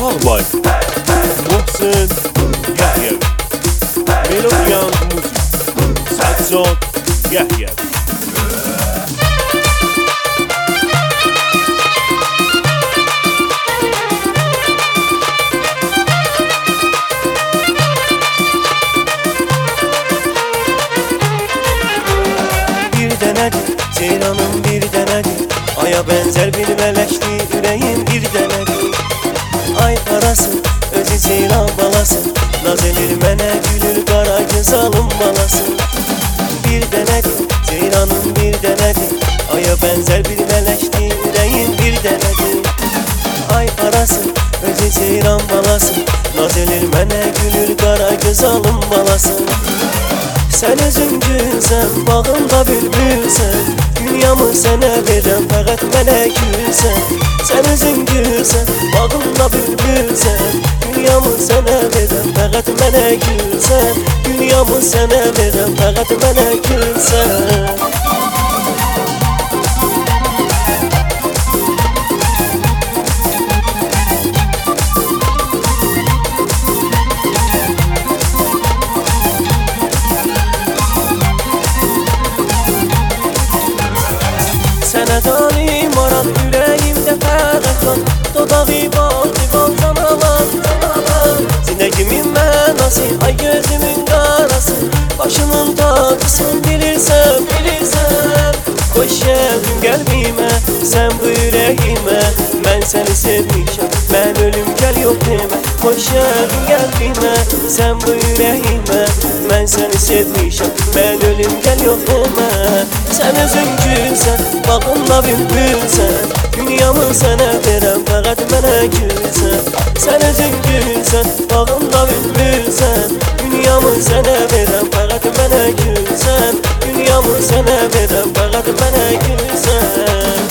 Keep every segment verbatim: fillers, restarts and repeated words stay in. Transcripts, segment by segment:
Ağbay, Muhsin Yahyev, Melodiyan Muzik, Sadzad Yahyev. Bir denedir, Ceylanım bir denedir, aya benzer bir meleşti, yüreğim bir denedir. Ay parası, özü Ceylan balası, naz edir mənə, gülür qara göz alım balası. Bir denedir, Ceylanım bir denedir, aya benzer bir meleşti, yüreğim bir denedir. Ay parası, özü Ceylan balası, naz edir mənə, gülür qara göz alım balası. Sen özün güzel, bağımda bülbülsen, dünyamı sənə verəm, fəqət mənə gülsən. Sen özün güzel, bağımda bülbülsen, dünyamı sənə verəm, fəqət mənə gülsən. Dünyamı sənə verəm, fəqət mənə gülsən. Sənə dalim aran, ürəyimdə fərq var, dodağı bal, bal canavar, canavar. Zinəgimin mənası, ay gözümün qarası, başımın tacısın, bilirsən, bilirsən. Xoş gəldin qəlbimə, sən bu ürəyimə, mən səni sevmişəm, mən ölüm gəl yox demə. Xoş gəldin qəlbimə, sən bu ürəyimə, mən səni sevmişəm, mən ölüm gəl yox demə. Sən özün gülsən, bağımda bülbülsən, dünyamı sənə verəm, fəqət mənə gülsən. Sən özün gülsən, bağımda bülbülsən, dünyamı sənə verəm, fəqət mənə gülsən. Dünyamı sənə verəm, fəqət mənə gülsən.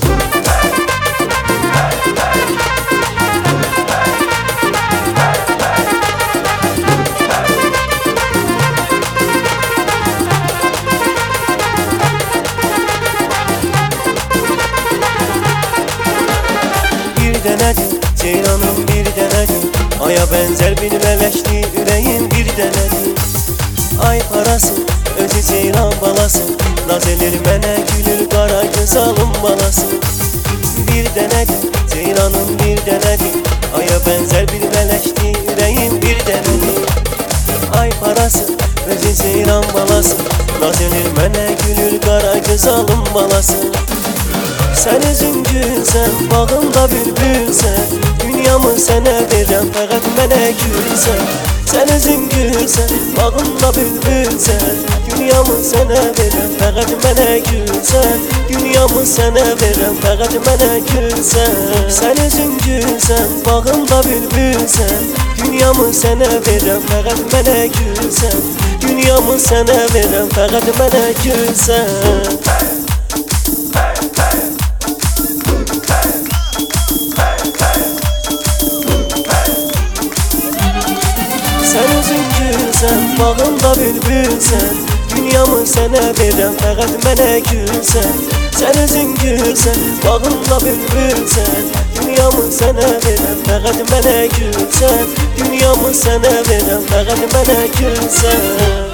Bir denedir, Ceylanım bir denedir, aya benzer bir meleşti, yüreğim bir denedir. Ay parası, özü Ceylan balası, naz edir mənə, gülür qara göz alım balası. Bir denedir, Ceylanım bir denedir, aya benzer bir meleşti, yüreğim bir denedir. Ay parası, özü Ceylan balası, naz edir mənə, gülür qara göz alım balası. Sen özün güzel, bağımda bülbülsən, dünyamı sənə verəm, fəqət mənə gülsən. Sen özün güzel, bağımda bülbülsən, dünyamı sənə verəm, fəqət mənə gülsən. Dünyamı sənə verəm, fəqət mənə gülsən. Sen özün güzel, bağımda bülbülsən, dünyamı sənə verəm, fəqət mənə gülsən. Dünyamı sənə verəm, fəqət mənə gülsən. Sen özün güzel, bağımda bülbülsən, dünyamı sənə verəm, fəqət mənə gülsən. Sen özün güzel, bağımda bülbülsən, dünyamı sənə verəm, fəqət mənə gülsən. Dünyamı sənə verəm, fəqət mənə gülsən.